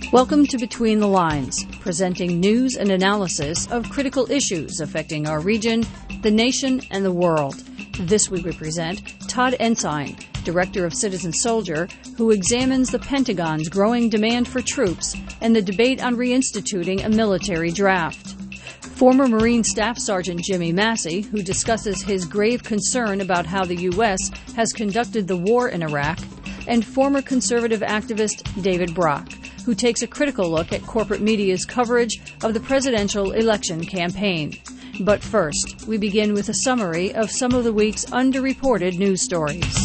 Welcome to Between the Lines, presenting news and analysis of critical issues affecting our region, the nation, and the world. This week we present Todd Ensign, Director of Citizen Soldier, who examines the Pentagon's growing demand for troops and the debate on reinstituting a military draft. Former Marine Staff Sergeant Jimmy Massey, who discusses his grave concern about how the U.S. has conducted the war in Iraq, and former conservative activist David Brock, who takes a critical look at corporate media's coverage of the presidential election campaign. But first, we begin with a summary of some of the week's underreported news stories.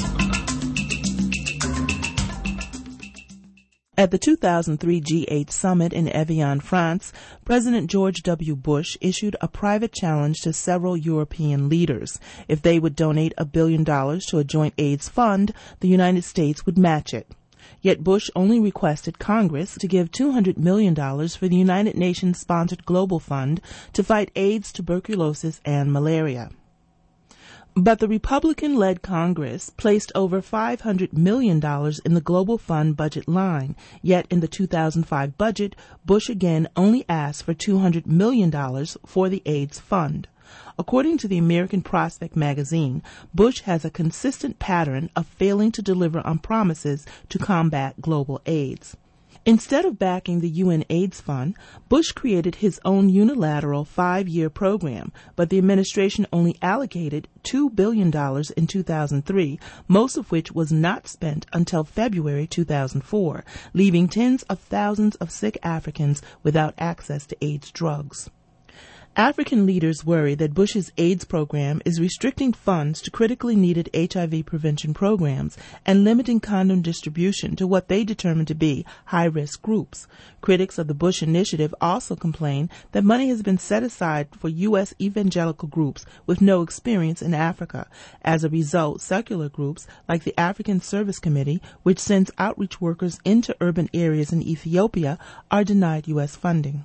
At the 2003 G8 summit in Evian, France, President George W. Bush issued a private challenge to several European leaders. If they would donate $1 billion to a joint AIDS fund, the United States would match it. Yet Bush only requested Congress to give $200 million for the United Nations-sponsored Global Fund to fight AIDS, tuberculosis, and malaria. But the Republican-led Congress placed over $500 million in the Global Fund budget line. Yet in the 2005 budget, Bush again only asked for $200 million for the AIDS fund. According to the American Prospect magazine, Bush has a consistent pattern of failing to deliver on promises to combat global AIDS. Instead of backing the UN AIDS Fund, Bush created his own unilateral 5-year program, but the administration only allocated $2 billion in 2003, most of which was not spent until February 2004, leaving tens of thousands of sick Africans without access to AIDS drugs. African leaders worry that Bush's AIDS program is restricting funds to critically needed HIV prevention programs and limiting condom distribution to what they determine to be high-risk groups. Critics of the Bush initiative also complain that money has been set aside for U.S. evangelical groups with no experience in Africa. As a result, secular groups like the African Service Committee, which sends outreach workers into urban areas in Ethiopia, are denied U.S. funding.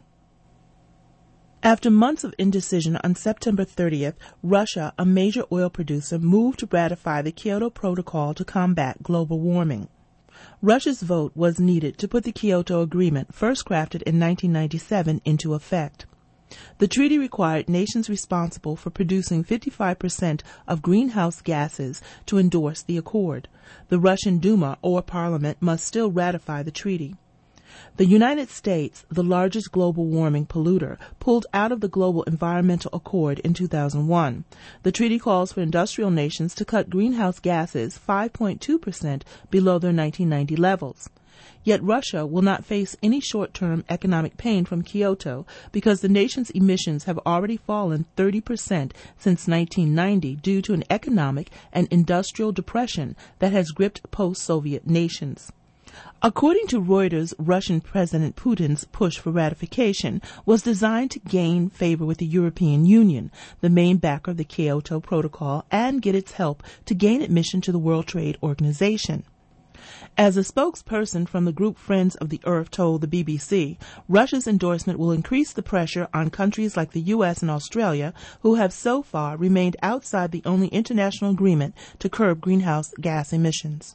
After months of indecision, on September 30th, Russia, a major oil producer, moved to ratify the Kyoto Protocol to combat global warming. Russia's vote was needed to put the Kyoto Agreement, first crafted in 1997, into effect. The treaty required nations responsible for producing 55% of greenhouse gases to endorse the accord. The Russian Duma, or parliament, must still ratify the treaty. The United States, the largest global warming polluter, pulled out of the Global Environmental Accord in 2001. The treaty calls for industrial nations to cut greenhouse gases 5.2% below their 1990 levels. Yet Russia will not face any short-term economic pain from Kyoto because the nation's emissions have already fallen 30% since 1990 due to an economic and industrial depression that has gripped post-Soviet nations. According to Reuters, Russian President Putin's push for ratification was designed to gain favor with the European Union, the main backer of the Kyoto Protocol, and get its help to gain admission to the World Trade Organization. As a spokesperson from the group Friends of the Earth told the BBC, Russia's endorsement will increase the pressure on countries like the U.S. and Australia, who have so far remained outside the only international agreement to curb greenhouse gas emissions.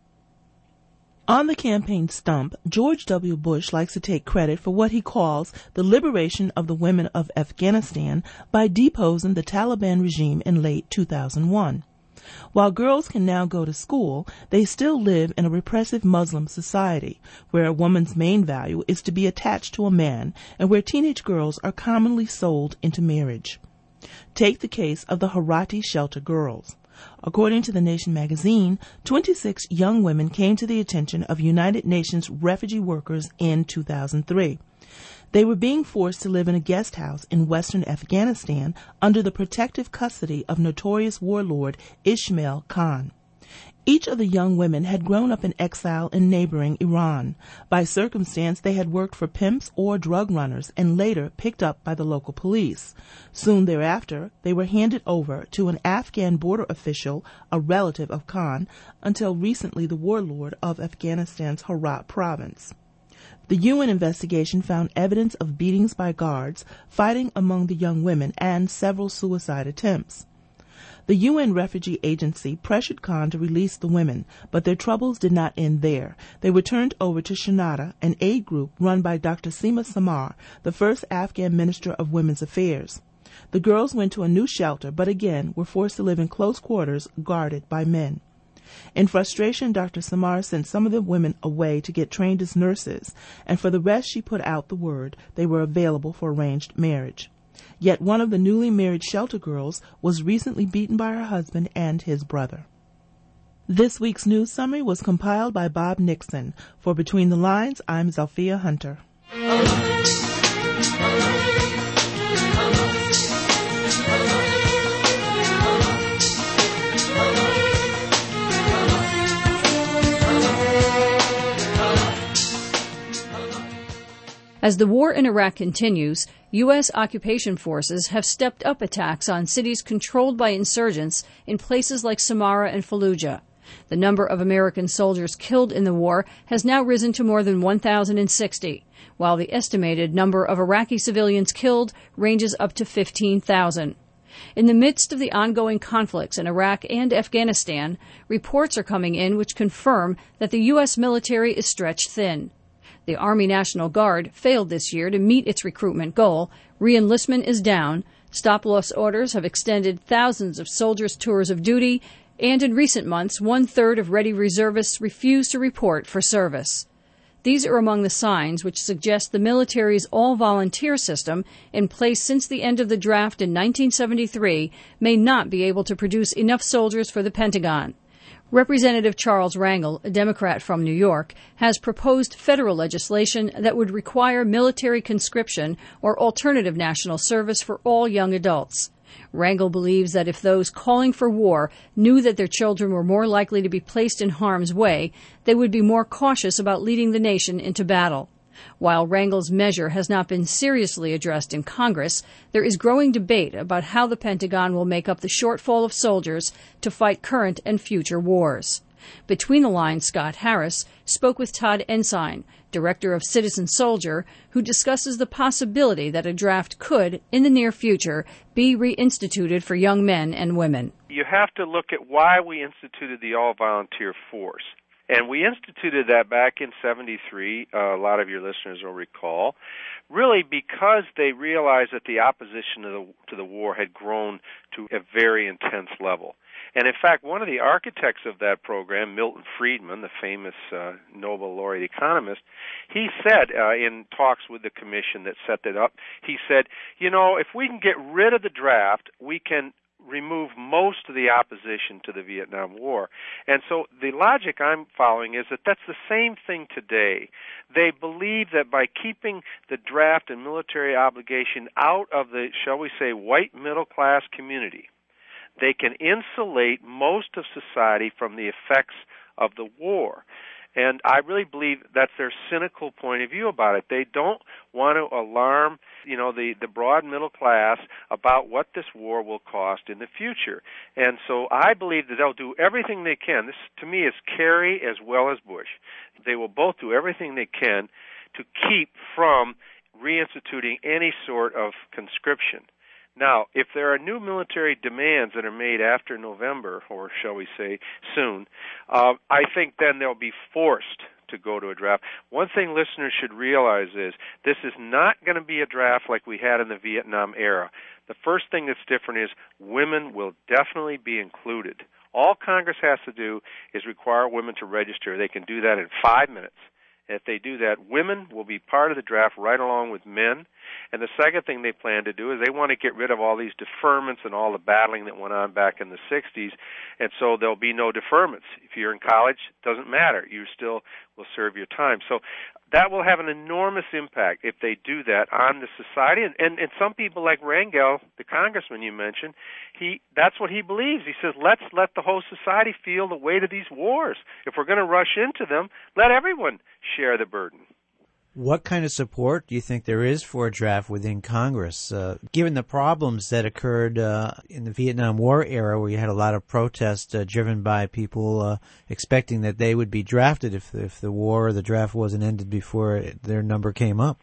On the campaign stump, George W. Bush likes to take credit for what he calls the liberation of the women of Afghanistan by deposing the Taliban regime in late 2001. While girls can now go to school, they still live in a repressive Muslim society, where a woman's main value is to be attached to a man and where teenage girls are commonly sold into marriage. Take the case of the Harati shelter girls. According to The Nation magazine, 26 young women came to the attention of United Nations refugee workers in 2003. They were being forced to live in a guest house in western Afghanistan under the protective custody of notorious warlord Ismail Khan. Each of the young women had grown up in exile in neighboring Iran. By circumstance, they had worked for pimps or drug runners and later picked up by the local police. Soon thereafter, they were handed over to an Afghan border official, a relative of Khan, until recently the warlord of Afghanistan's Herat province. The UN investigation found evidence of beatings by guards, fighting among the young women, and several suicide attempts. The UN Refugee Agency pressured Khan to release the women, but their troubles did not end there. They were turned over to Shanada, an aid group run by Dr. Seema Samar, the first Afghan Minister of Women's Affairs. The girls went to a new shelter, but again were forced to live in close quarters guarded by men. In frustration, Dr. Samar sent some of the women away to get trained as nurses, and for the rest she put out the word they were available for arranged marriage. Yet one of the newly married shelter girls was recently beaten by her husband and his brother. This week's news summary was compiled by Bob Nixon. For Between the Lines, I'm Zalphia Hunter. As the war in Iraq continues, U.S. occupation forces have stepped up attacks on cities controlled by insurgents in places like Samarra and Fallujah. The number of American soldiers killed in the war has now risen to more than 1,060, while the estimated number of Iraqi civilians killed ranges up to 15,000. In the midst of the ongoing conflicts in Iraq and Afghanistan, reports are coming in which confirm that the U.S. military is stretched thin. The Army National Guard failed this year to meet its recruitment goal. Re-enlistment is down. Stop-loss orders have extended thousands of soldiers' tours of duty, and in recent months, 1/3 of ready reservists refuse to report for service. These are among the signs which suggest the military's all-volunteer system, in place since the end of the draft in 1973, may not be able to produce enough soldiers for the Pentagon. Representative Charles Rangel, a Democrat from New York, has proposed federal legislation that would require military conscription or alternative national service for all young adults. Rangel believes that if those calling for war knew that their children were more likely to be placed in harm's way, they would be more cautious about leading the nation into battle. While Rangel's measure has not been seriously addressed in Congress, there is growing debate about how the Pentagon will make up the shortfall of soldiers to fight current and future wars. Between the Lines, Scott Harris spoke with Todd Ensign, director of Citizen Soldier, who discusses the possibility that a draft could, in the near future, be reinstituted for young men and women. You have to look at why we instituted the all-volunteer force. And we instituted that back in 73, a lot of your listeners will recall, really because they realized that the opposition to the war had grown to a very intense level. And in fact, one of the architects of that program, Milton Friedman, the famous Nobel laureate economist, he said in talks with the commission that set that up, he said, if we can get rid of the draft, we can remove most of the opposition to the Vietnam War. And so the logic I'm following is that that's the same thing today. They believe that by keeping the draft and military obligation out of the, shall we say, white middle-class community, they can insulate most of society from the effects of the war. And I really believe that's their cynical point of view about it. They don't want to alarm, the broad middle class about what this war will cost in the future. And so I believe that they'll do everything they can. This, to me, is Kerry as well as Bush. They will both do everything they can to keep from reinstituting any sort of conscription. Now, if there are new military demands that are made after November, or shall we say soon, I think then they'll be forced to go to a draft. One thing listeners should realize is this is not going to be a draft like we had in the Vietnam era. The first thing that's different is women will definitely be included. All Congress has to do is require women to register. They can do that in 5 minutes. And if they do that, women will be part of the draft right along with men. And the second thing they plan to do is they want to get rid of all these deferments and all the battling that went on back in the 60s, and so there'll be no deferments. If you're in college, it doesn't matter. You still will serve your time. So that will have an enormous impact if they do that on the society. And some people like Rangel, the congressman you mentioned, that's what he believes. He says, let's let the whole society feel the weight of these wars. If we're going to rush into them, let everyone share the burden. What kind of support do you think there is for a draft within Congress, given the problems that occurred in the Vietnam War era, where you had a lot of protests driven by people expecting that they would be drafted if the war or the draft wasn't ended before their number came up?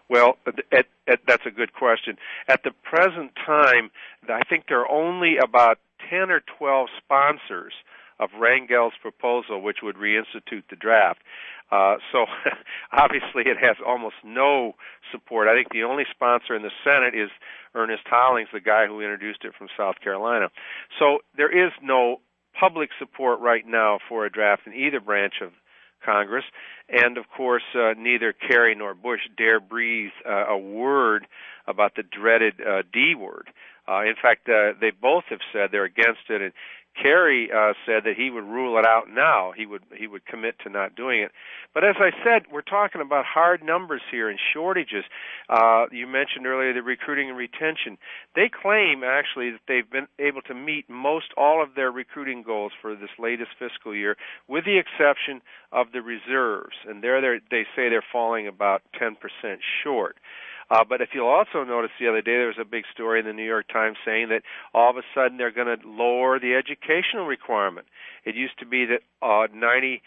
Well, that's a good question. At the present time, I think there are only about 10 or 12 sponsors of Rangel's proposal which would reinstitute the draft. So obviously it has almost no support. I think the only sponsor in the Senate is Ernest Hollings, the guy who introduced it from South Carolina. So there is no public support right now for a draft in either branch of Congress, and of course neither Kerry nor Bush dare breathe a word about the dreaded D word. In fact, they both have said they're against it, and Kerry said that he would rule it out now. He would commit to not doing it. But as I said, we're talking about hard numbers here and shortages. You mentioned earlier the recruiting and retention. They claim, actually, that they've been able to meet most all of their recruiting goals for this latest fiscal year, with the exception of the reserves. And they say they're falling about 10% short. But if you'll also notice, the other day there was a big story in the New York Times saying that all of a sudden they're going to lower the educational requirement. It used to be that 90%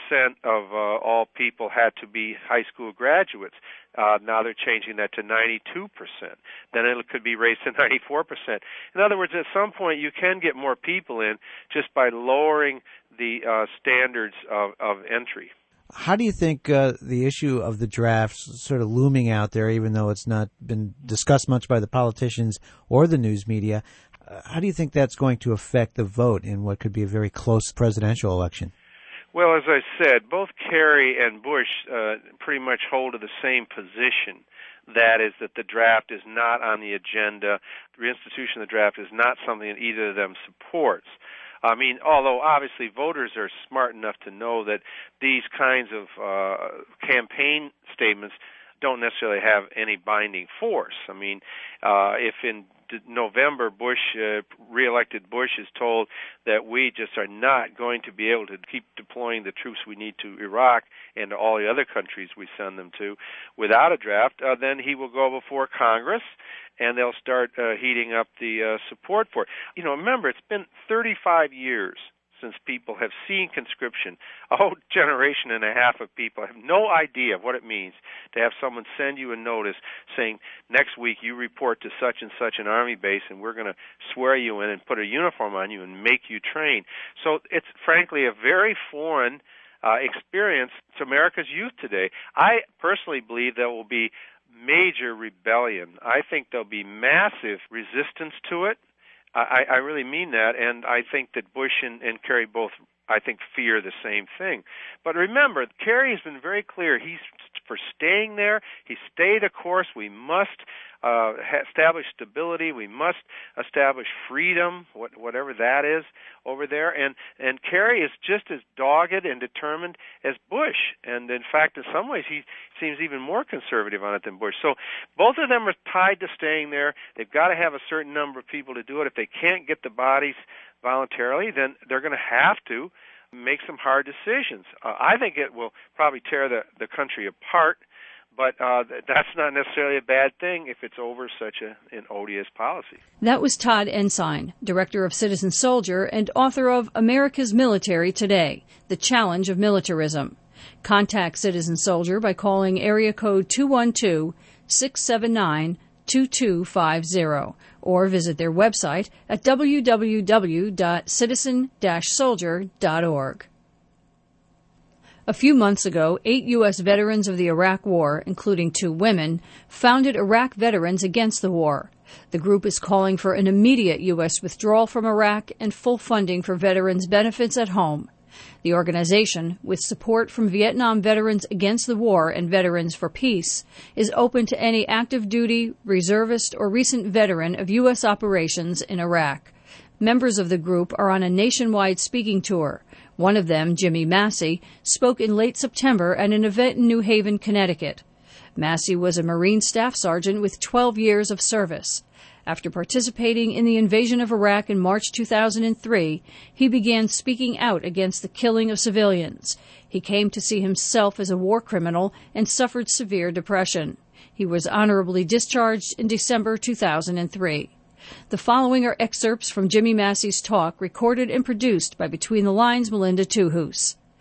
of all people had to be high school graduates. Now they're changing that to 92%. Then it could be raised to 94%. In other words, at some point you can get more people in just by lowering the standards of entry. How do you think the issue of the draft sort of looming out there, even though it's not been discussed much by the politicians or the news media, how do you think that's going to affect the vote in what could be a very close presidential election? Well, as I said, both Kerry and Bush pretty much hold to the same position. That is that the draft is not on the agenda. The reinstitution of the draft is not something that either of them supports. I mean, although obviously voters are smart enough to know that these kinds of campaign statements don't necessarily have any binding force. I mean, if in November reelected Bush is told that we just are not going to be able to keep deploying the troops we need to Iraq and to all the other countries we send them to without a draft, then he will go before Congress and they'll start heating up the support for it. You know, remember, it's been 35 years since people have seen conscription. A whole generation and a half of people have no idea what it means to have someone send you a notice saying, next week you report to such and such an army base and we're going to swear you in and put a uniform on you and make you train. So it's frankly a very foreign experience to America's youth today. I personally believe there will be major rebellion. I think there'll be massive resistance to it. I really mean that, and I think that Bush and Kerry both, I think, fear the same thing. But remember, Kerry has been very clear. He's for staying there. He stayed the course. We must establish stability. We must establish freedom, whatever that is over there. And Kerry is just as dogged and determined as Bush. And in fact, in some ways, he seems even more conservative on it than Bush. So both of them are tied to staying there. They've got to have a certain number of people to do it. If they can't get the bodies voluntarily, then they're going to have to make some hard decisions. I think it will probably tear the country apart, but that's not necessarily a bad thing if it's over such an odious policy. That was Todd Ensign, Director of Citizen Soldier and author of America's Military Today, The Challenge of Militarism. Contact Citizen Soldier by calling area code 212-679-2250 or visit their website at www.citizen-soldier.org. A few months ago, 8 U.S. veterans of the Iraq War, including 2 women, founded Iraq Veterans Against the War. The group is calling for an immediate U.S. withdrawal from Iraq and full funding for veterans' benefits at home. The organization, with support from Vietnam Veterans Against the War and Veterans for Peace, is open to any active duty, reservist, or recent veteran of U.S. operations in Iraq. Members of the group are on a nationwide speaking tour. One of them, Jimmy Massey, spoke in late September at an event in New Haven, Connecticut. Massey was a Marine Staff Sergeant with 12 years of service. After participating in the invasion of Iraq in March 2003, he began speaking out against the killing of civilians. He came to see himself as a war criminal and suffered severe depression. He was honorably discharged in December 2003. The following are excerpts from Jimmy Massey's talk recorded and produced by Between the Lines' Melinda Tuhus.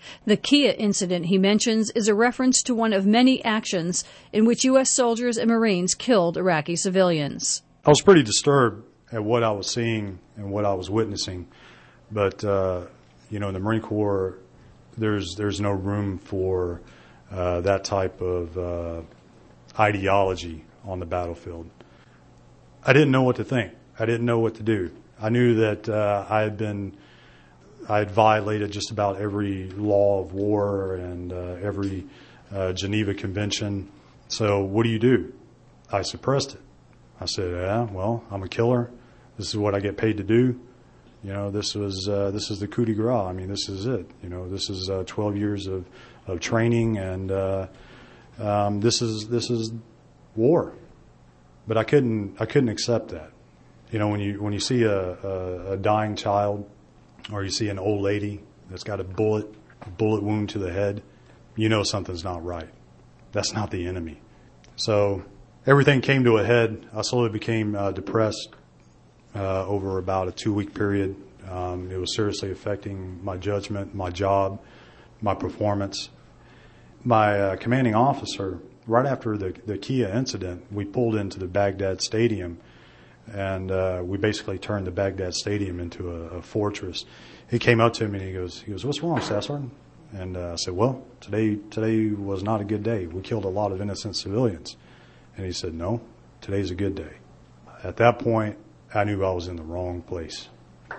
The Kia incident he mentions is a reference to one of many actions in which U.S. soldiers and Marines killed Iraqi civilians. I was pretty disturbed at what I was seeing and what I was witnessing. But, in the Marine Corps, there's no room for that type of ideology on the battlefield. I didn't know what to think. I didn't know what to do. I knew that I had violated just about every law of war and every Geneva Convention. So what do? I suppressed it. I said, I'm a killer. This is what I get paid to do. This is the coup de grace. I mean, this is it. This is 12 years of training, and this is war. But I couldn't accept that. When you see a dying child, or you see an old lady that's got a bullet wound to the head, something's not right. That's not the enemy. So everything came to a head. I slowly became depressed over about a 2-week period. It was seriously affecting my judgment, my job, my performance. My commanding officer, right after the Kia incident, we pulled into the Baghdad Stadium, and we basically turned the Baghdad Stadium into a fortress. He came up to me and he goes, "What's wrong, Staff Sergeant?" And I said, "Well, today was not a good day. We killed a lot of innocent civilians." And he said, "No, today's a good day." At that point, I knew I was in the wrong place.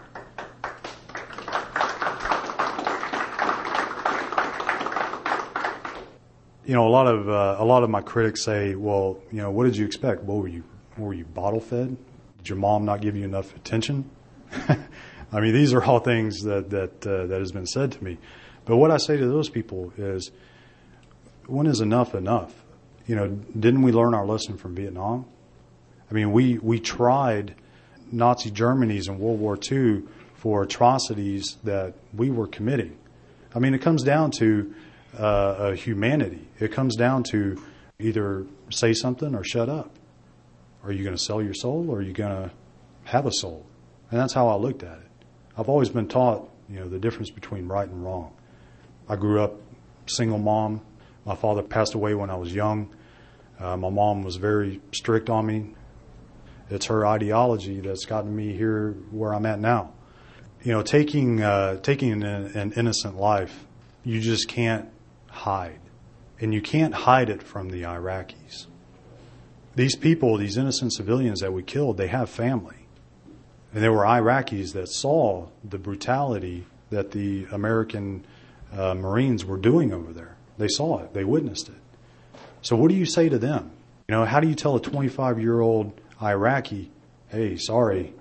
A lot of my critics say, "Well, what did you expect? What were you bottle fed? Did your mom not give you enough attention?" I mean, these are all things that has been said to me. But what I say to those people is, when is enough enough? Didn't we learn our lesson from Vietnam? I mean, we tried Nazi Germany's in World War II for atrocities that we were committing. I mean, it comes down to humanity. It comes down to either say something or shut up. Are you going to sell your soul, or are you going to have a soul? And that's how I looked at it. I've always been taught, the difference between right and wrong. I grew up single mom. My father passed away when I was young. My mom was very strict on me. It's her ideology that's gotten me here where I'm at now. Taking an innocent life, you just can't hide. And you can't hide it from the Iraqis. These people, these innocent civilians that we killed, they have family. And there were Iraqis that saw the brutality that the American Marines were doing over there. They saw it. They witnessed it. So what do you say to them? How do you tell a 25-year-old Iraqi, "Hey, sorry,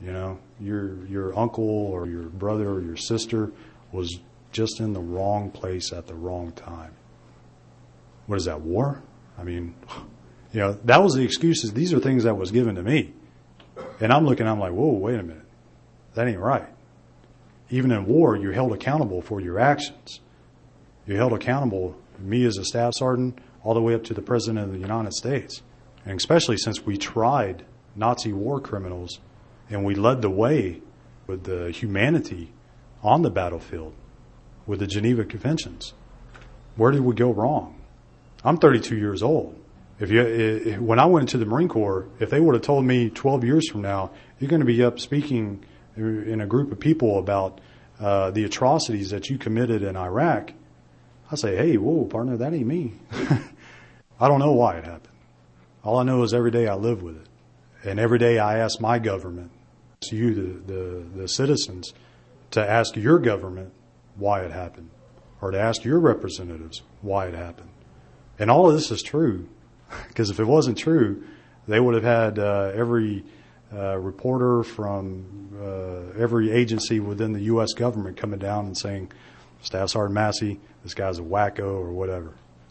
your uncle or your brother or your sister was just in the wrong place at the wrong time"? What is that, war? I mean, that was the excuses. These are things that was given to me. And I'm like, whoa, wait a minute. That ain't right. Even in war, you're held accountable for your actions. You're held accountable, me as a staff sergeant, all the way up to the President of the United States. And especially since we tried Nazi war criminals and we led the way with the humanity on the battlefield with the Geneva Conventions. Where did we go wrong? I'm 32 years old. When I went into the Marine Corps, if they would have told me 12 years from now, you're going to be up speaking in a group of people about the atrocities that you committed in Iraq, I'd say, "Hey, whoa, partner, that ain't me." I don't know why it happened. All I know is every day I live with it. And every day I ask my government, to you, the citizens, to ask your government why it happened, or to ask your representatives why it happened. And all of this is true. Because if it wasn't true, they would have had every reporter from every agency within the U.S. government coming down and saying, "Staff Sergeant Massey, this guy's a wacko," or whatever.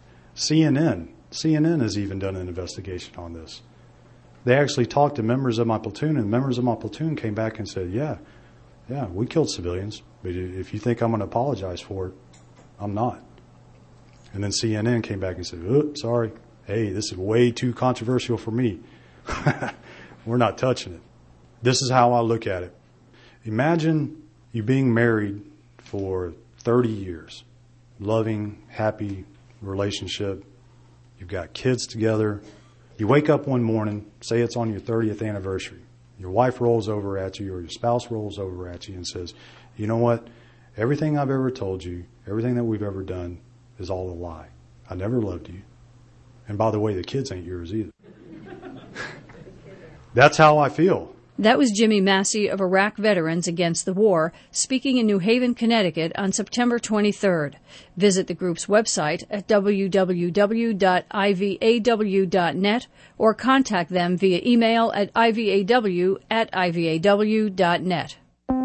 CNN has even done an investigation on this. They actually talked to members of my platoon, and members of my platoon came back and said, yeah, we killed civilians, but if you think I'm going to apologize for it, I'm not. And then CNN came back and said, "Oops, sorry. Hey, this is way too controversial for me. We're not touching it." This is how I look at it. Imagine you being married for 30 years. loving, happy relationship. You've got kids together. You wake up one morning, say it's on your 30th anniversary. Your wife rolls over at you or your spouse rolls over at you and says, you know what? Everything I've ever told you, everything that we've ever done is all a lie. I never loved you. And by the way, the kids ain't yours either. That's how I feel. That was Jimmy Massey of Iraq Veterans Against the War, speaking in New Haven, Connecticut on September 23rd. Visit the group's website at www.ivaw.net or contact them via email at ivaw@ivaw.net.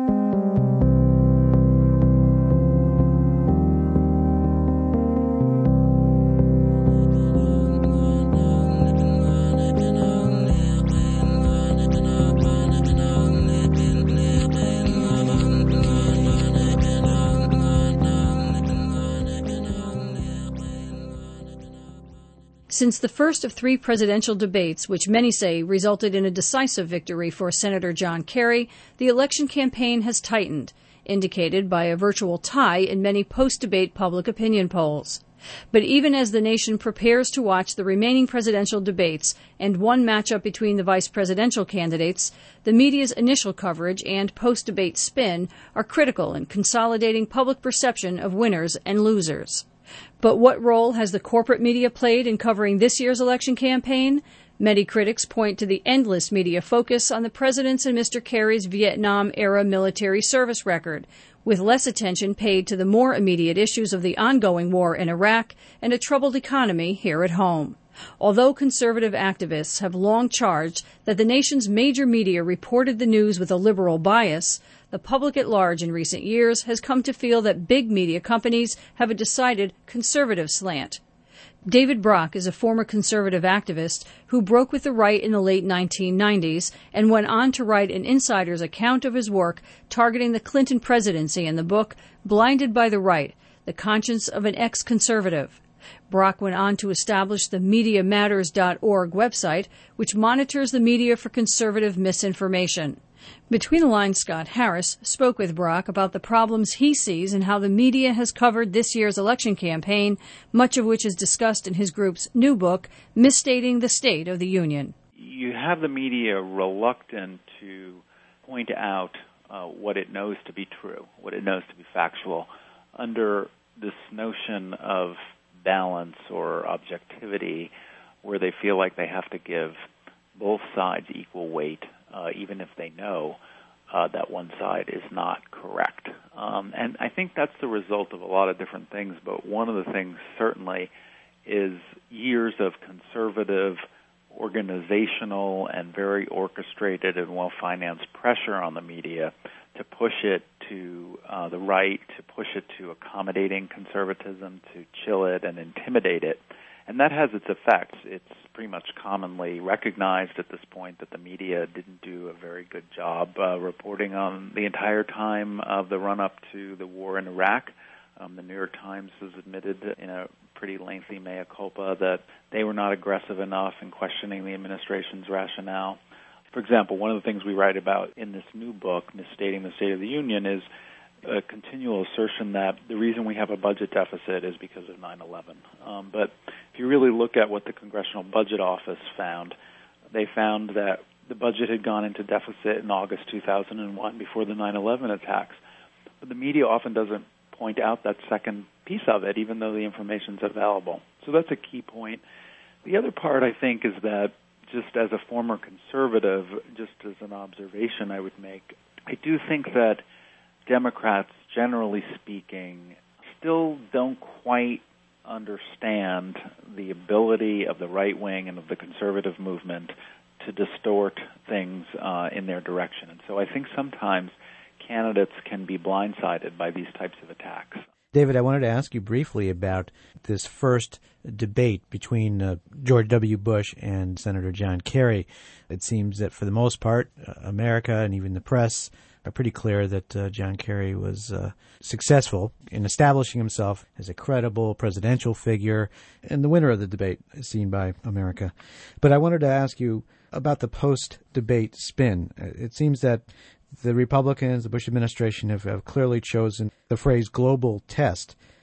Since the first of 3 presidential debates, which many say resulted in a decisive victory for Senator John Kerry, the election campaign has tightened, indicated by a virtual tie in many post-debate public opinion polls. But even as the nation prepares to watch the remaining presidential debates and one matchup between the vice presidential candidates, the media's initial coverage and post-debate spin are critical in consolidating public perception of winners and losers. But what role has the corporate media played in covering this year's election campaign? Many critics point to the endless media focus on the president's and Mr. Kerry's Vietnam-era military service record, with less attention paid to the more immediate issues of the ongoing war in Iraq and a troubled economy here at home. Although conservative activists have long charged that the nation's major media reported the news with a liberal bias, the public at large in recent years has come to feel that big media companies have a decided conservative slant. David Brock is a former conservative activist who broke with the right in the late 1990s and went on to write an insider's account of his work targeting the Clinton presidency in the book Blinded by the Right, The Conscience of an Ex-Conservative. Brock went on to establish the MediaMatters.org website, which monitors the media for conservative misinformation. Between the Lines, Scott Harris spoke with Brock about the problems he sees and how the media has covered this year's election campaign, much of which is discussed in his group's new book, Misstating the State of the Union. You have the media reluctant to point out what it knows to be true, what it knows to be factual, under this notion of balance or objectivity, where they feel like they have to give both sides equal weight, even if they know that one side is not correct. And I think that's the result of a lot of different things, but one of the things certainly is years of conservative, organizational, and very orchestrated and well-financed pressure on the media to push it to the right, to push it to accommodating conservatism, to chill it and intimidate it. And that has its effects. It's pretty much commonly recognized at this point that the media didn't do a very good job reporting on the entire time of the run-up to the war in Iraq. The New York Times has admitted in a pretty lengthy mea culpa that they were not aggressive enough in questioning the administration's rationale. For example, one of the things we write about in this new book, Misstating the State of the Union, is a continual assertion that the reason we have a budget deficit is because of 9/11. But if you really look at what the Congressional Budget Office found, they found that the budget had gone into deficit in August 2001 before the 9/11 attacks. But the media often doesn't point out that second piece of it, even though the information's available. So that's a key point. The other part, I think, is that just as a former conservative, just as an observation I would make, I do think that Democrats, generally speaking, still don't quite understand the ability of the right wing and of the conservative movement to distort things in their direction. And so I think sometimes candidates can be blindsided by these types of attacks. David, I wanted to ask you briefly about this first debate between George W. Bush and Senator John Kerry. It seems that for the most part, America and even the press are pretty clear that John Kerry was successful in establishing himself as a credible presidential figure and the winner of the debate, as seen by America. But I wanted to ask you about the post-debate spin. It seems that the Republicans, the Bush administration, have clearly chosen the phrase global test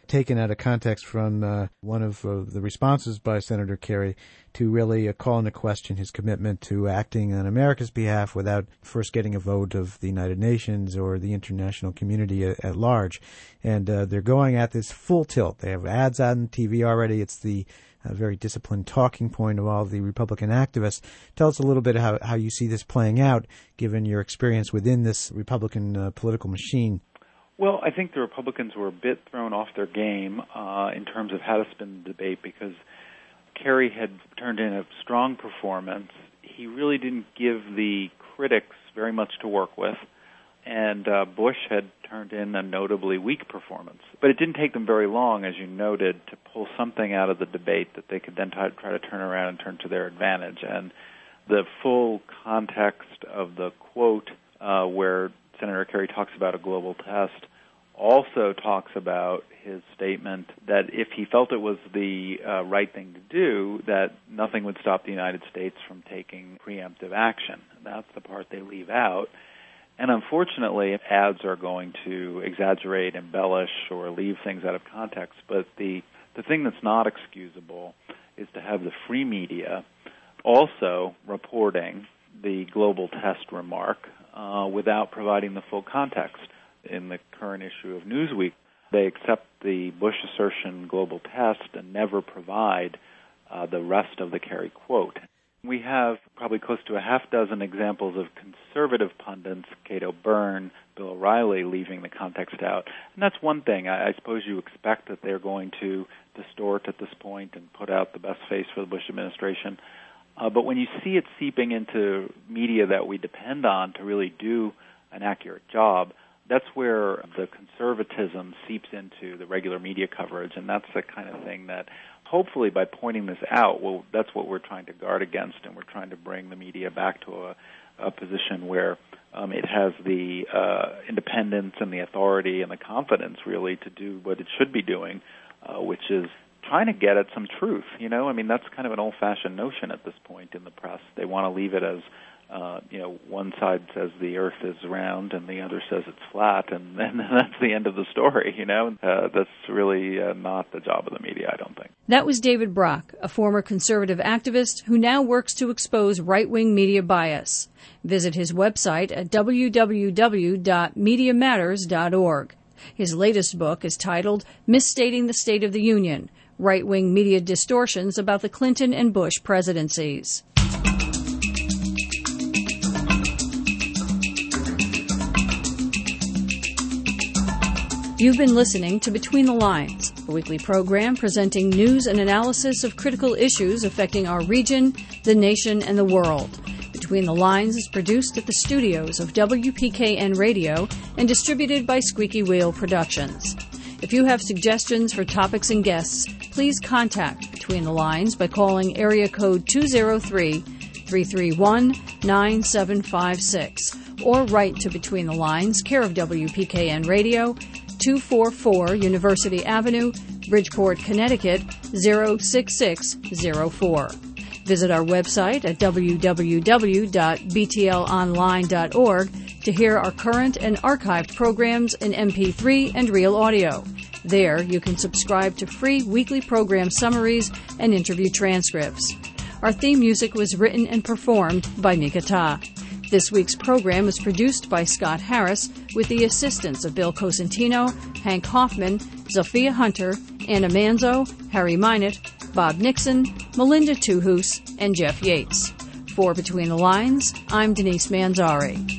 taken out of context from one of the responses by Senator Kerry to really call into question his commitment to acting on America's behalf without first getting a vote of the United Nations or the international community at large. And they're going at this full tilt. They have ads on TV already. It's the very disciplined talking point of all the Republican activists. Tell us a little bit how you see this playing out, given your experience within this Republican political machine. Well, I think the Republicans were a bit thrown off their game in terms of how to spin the debate because Kerry had turned in a strong performance. He really didn't give the critics very much to work with, and Bush had turned in a notably weak performance. But it didn't take them very long, as you noted, to pull something out of the debate that they could then try to turn around and turn to their advantage. And the full context of the quote where Senator Kerry talks about a global test also talks about his statement that if he felt it was the right thing to do, that nothing would stop the United States from taking preemptive action. That's the part they leave out. And unfortunately, ads are going to exaggerate, embellish, or leave things out of context. But the thing that's not excusable is to have the free media also reporting the global test remark without providing the full context. In the current issue of Newsweek, they accept the Bush assertion global test and never provide the rest of the Kerry quote. We have probably close to a half dozen examples of conservative pundits, Cato Byrne, Bill O'Reilly, leaving the context out. And that's one thing. I suppose you expect that they're going to distort at this point and put out the best face for the Bush administration. But when you see it seeping into media that we depend on to really do an accurate job, that's where the conservatism seeps into the regular media coverage, and that's the kind of thing that hopefully by pointing this out, well, that's what we're trying to guard against, and we're trying to bring the media back to a position where it has the independence and the authority and the confidence really to do what it should be doing, which is trying to get at some truth. I mean, that's kind of an old-fashioned notion at this point in the press. They want to leave it as one side says the earth is round and the other says it's flat, and then that's the end of the story, That's really not the job of the media, I don't think. That was David Brock, a former conservative activist who now works to expose right-wing media bias. Visit his website at www.mediamatters.org. His latest book is titled Misstating the State of the Union, Right-Wing Media Distortions About the Clinton and Bush Presidencies. You've been listening to Between the Lines, a weekly program presenting news and analysis of critical issues affecting our region, the nation, and the world. Between the Lines is produced at the studios of WPKN Radio and distributed by Squeaky Wheel Productions. If you have suggestions for topics and guests, please contact Between the Lines by calling area code 203-331-9756 or write to Between the Lines, care of WPKN Radio, 244 University Avenue, Bridgeport, Connecticut, 06604. Visit our website at www.btlonline.org to hear our current and archived programs in MP3 and real audio. There, you can subscribe to free weekly program summaries and interview transcripts. Our theme music was written and performed by Mika Ta. This week's program was produced by Scott Harris with the assistance of Bill Cosentino, Hank Hoffman, Zafia Hunter, Anna Manzo, Harry Minot, Bob Nixon, Melinda Tuhus, and Jeff Yates. For Between the Lines, I'm Denise Manzari.